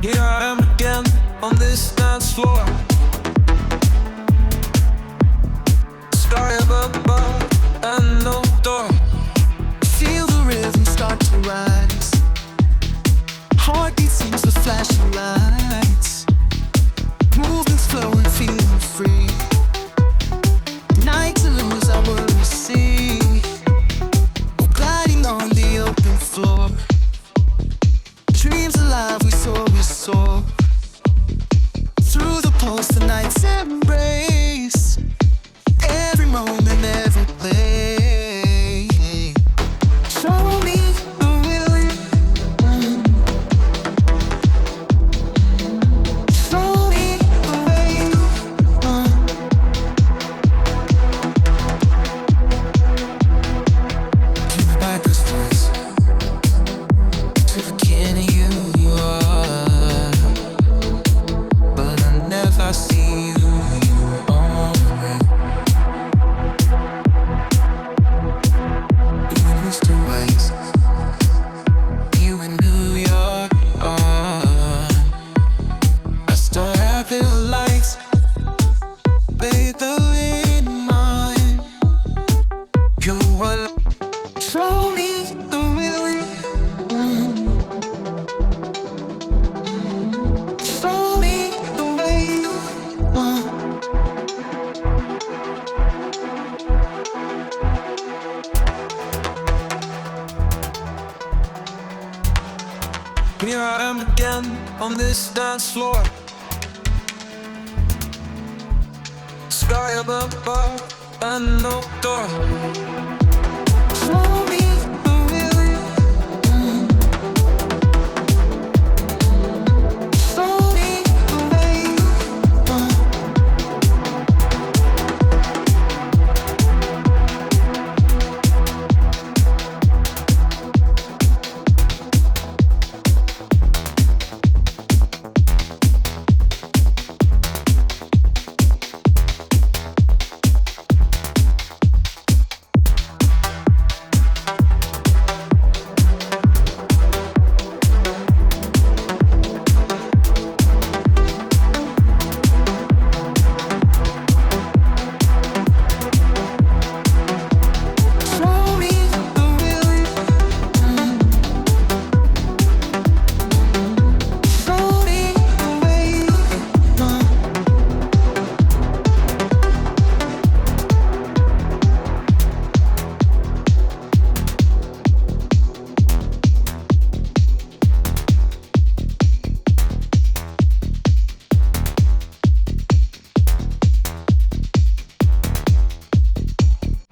Here I am again on this dance floor. Sky above and no door. Feel the rhythm start to rise. Heartbeat seems to flashing lights. Movements flowing, feeling free. Night to lose our world we see. We're gliding on the open floor. Dreams alive, we soar. Through the pulse, the night's embrace. Every moment, every play. Show me the will. Show me the way. Take me back this place to the beginning you are, but I never see who you are. You used to ways, you in New York. I still have it lights, bathe the in mine. You will show me the will. Show me the way. Here I am again on this dance floor. Sky above and no door. Show me